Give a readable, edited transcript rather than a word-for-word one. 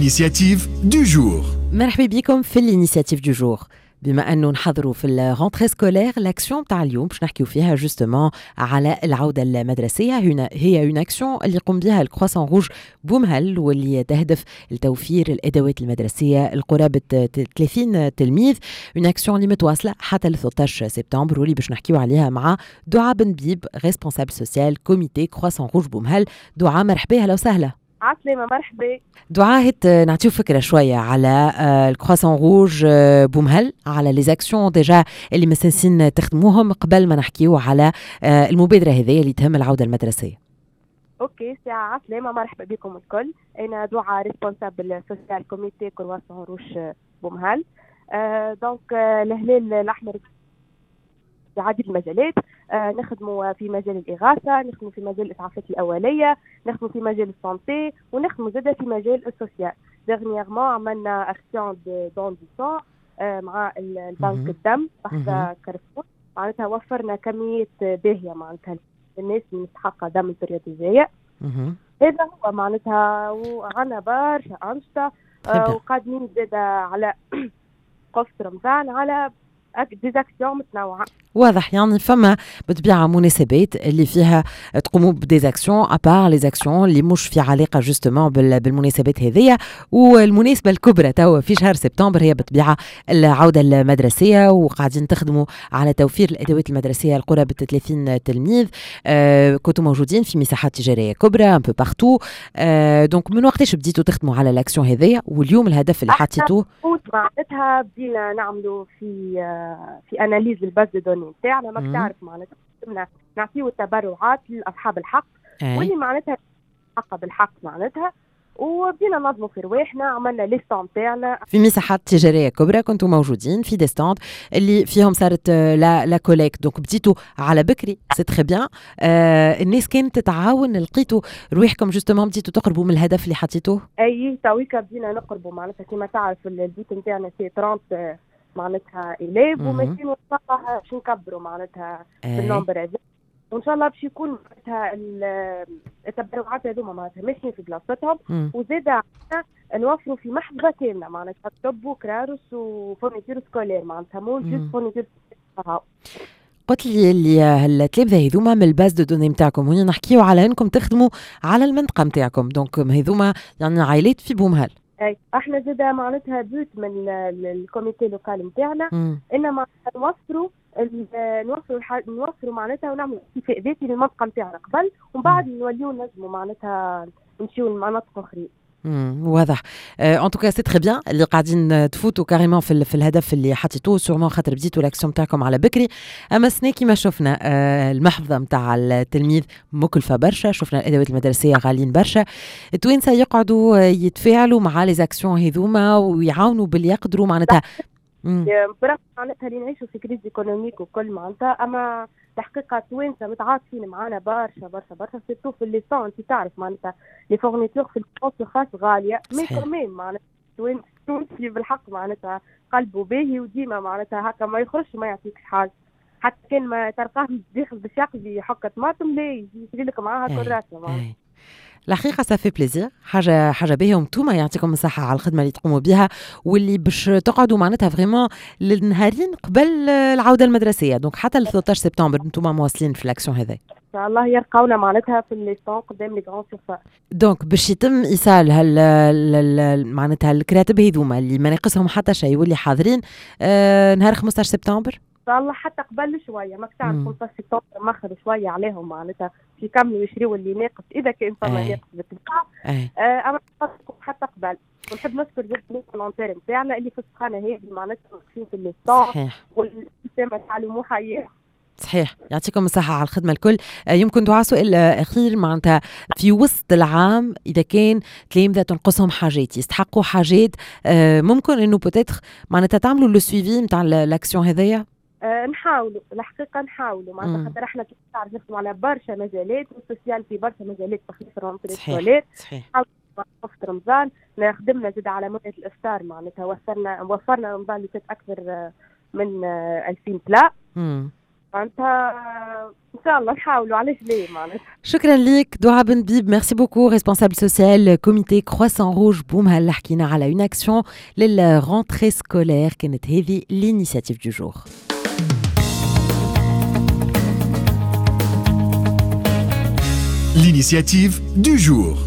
l'initiative du jour. مرحبا بكم في الانيشيتيف دو جور. بما انه نحضروا في الرونتري سكولير لاكسيون تاع اليوم باش نحكيو فيها جوستومون على العوده المدرسيه. هنا هي اون اكسيون اللي يقوم بها الكرواسون روج بومهل واللي تهدف لتوفير الادوات المدرسيه لقرابه 30 تلميذ. اون اكسيون اللي متواصله حتى ل 13 سبتمبر واللي باش نحكيو عليها مع دعاء بن بيب ريسبونسابل سوسيال كوميتي كرواسون روج بومهل. دعاء مرحبا، هلا وسهلا. عسلامة، مرحبا. دعاء نعطيو فكرة شوية على الكرواسون روج بومهل، على لي زاكسيون ديجا اللي مسنسين تخدموهم قبل ما نحكيو على المبادرة هذه اللي تهم العودة المدرسية. اوكي، ساعة عسلامة، مرحبا بكم الكل. انا دعاء ريسبونسابل سوسيال كوميتي كرواسون روج بومهل. دونك الهلال الاحمر في عديد المجالات. نخدموا في مجال الإغاثة، نخدموا في مجال الإسعافات الأولية، نخدموا في مجال السانتي، ونخدموا زادة في مجال السوسيال. ديرنييرمون عملنا أكسيون دون دو سون مع البنك الدم تحت كارفور. معناتها وفرنا كمية باهية معناتها الناس اللي مستحقة دم البريوديزية. هذا هو معناتها، وعنا برشا أنشطة وقادمين زادة على قصة رمضان على ديزاكسيون متنوعة. واضح، يعني فما بطبيعة مناسبات اللي فيها تقوموا بديزاكسيون أبار لي زاكسيون اللي مش في علاقة جوستومون بالمناسبات هذية. والمناسبة الكبرى توا في شهر سبتمبر هي بطبيعة العودة المدرسية، وقاعدين تخدموا على توفير الأدوات المدرسية لقرابة 30 تلميذ. كنتوا موجودين في مساحات تجارية كبرى ان بو بارتو. دونك من وقتاش بديتوا تخدموا على لاكسيون هذية، واليوم الهدف اللي حطيتوه؟ معناتها بدينا نعملوا في اناليز الباز دو دوني نتاعنا. ما تعرف معناتها نعطيو التبرعات لاصحاب الحق واللي معناتها حق بالحق معناتها، وبدينا ننظموا في رواحنا. عملنا ليستون تاعنا في مساحات تجاريه كبرى، كنتوا موجودين في دي ستاند اللي فيهم صارت لا كوليكت. دونك بديتوا على بكري، سي تري بيان. الناس كانت تتعاون، لقيتوا رواحكم جوستومون بديتوا تقربوا من الهدف اللي حطيتوه؟ اي تويكا بدينا نقربوا معناتها. كما تعرف البيت نتاعنا سي 30 معناتها إليف، وماشيين وصلها باش نكبروا معناتها بالنمبر هذا، وان شاء الله باش يكون معناتها التبرعات هذوما معناتها ماشيين في بلاصتهم. وزاده نوفروا في محفظه كامله معناتها طب وكرارس وفورنيتور سكولير معناتها مو جوست فورنيتور. قلت لي اللي التلامذه هذوما من الباز دو دوني نتاعكم، هنا نحكيو على انكم تخدموا على المنطقه نتاعكم، دونك هذوما يعني عائلات في بومهل. اي احنا زاده معناتها بيوت من الكوميتي لوكال نتاعنا انما نوفروا معناتها ونعملوا اتفاق ذاتي للمنطقه نتاعنا قبل، ومن بعد نوليو نجموا معناتها نمشيو لمناطق اخرين. واضح. ان توكا سي تري بيان اللي قاعدين تفوتوا كاريمون في الهدف اللي حطيتوه، سورمون خاطر بديتوا لاكسيون تاعكم على بكري. اما سنة كيما شفنا المحفظه نتاع التلميذ مكلفه برشا، شفنا الادوات المدرسيه غاليين برشا. التوانسه يقعدوا يتفاعلوا مع لي زاكسيون هذوما ويعاونوا باللي يقدروا معناتها. برغم معناتها اللي نعيشوا في كريز ايكونوميك وكل معناتها، اما تحقيقات توانسه متعاطفين معنا برشا برشا برشا، سيرتو في الليسون. انت تعرف معناتها لي فورنيتور في الكونس الخاص غاليه، مي كمان معناتها تونسي بالحق معناتها قلبه باهي، وديما معناتها هكا ما يخرجش ما يعطيكش حاجه، حتى كان ما تلقاه داخل باش يقضي حكه طماطم لا يجي لك معاها كراسه معناتها. الحقيقه صافي بليزير، حاجه باهيه، وانتوما يعطيكم الصحه على الخدمه اللي تقوموا بها واللي باش تقعدوا معناتها فريمون للنهارين قبل العوده المدرسيه. دونك حتى ل 13 سبتمبر انتوما مواصلين في الاكسيون هذه. ان شاء الله يلقاونا معناتها في الليستون قدام لي غران سيرفاس. دونك باش يتم ايصال معناتها الكراتب هذوما اللي ما ناقصهم حتى شيء واللي حاضرين نهار 15 سبتمبر ان شاء الله، حتى قبل شويه. ما تعرف 15 سبتمبر ماخذ شويه عليهم معناتها يكملوا يشريوا اللي ناقص اذا كان فما ناقص بالطبيعه. اما حتى قبل. ونحب نذكر زاد لي فولونتير نتاعنا اللي في السخانه هذه معناتها واقفين في الليستون والسيستم تعلموا حياه. صحيح، يعطيكم الصحة على الخدمة الكل. يمكن دعاء سؤال أخير معناتها في وسط العام، إذا كان تلامذة تنقصهم حاجات يستحقوا حاجات، ممكن إنه بوتيتر معناتها تعملوا لو سويفي نتاع الأكسيون هذيا؟ نحاولوا الحقيقة، نحاولوا معناتها خاطر احنا تعرف نخدموا على برشا مجالات والسوسيال في برشا مجالات تخليف الرونتري سكولير. صحيح. وقت رمضان خدمنا زاد على موعد الإفطار معناتها وفرنا رمضان اللي كانت أكثر من 2000 بلا. معناتها ان شاء الله نحاولوا علاش ليه معناتها. شكرا لك دعاء بن بيب، ميرسي بوكو، ريسبونسابل سوسيال كوميتي كرواسون روج بومهل اللي حكينا على اون اكسيون للرونتري سكولير، كانت هذه لينيسياتيف دو جور. L'initiative du jour.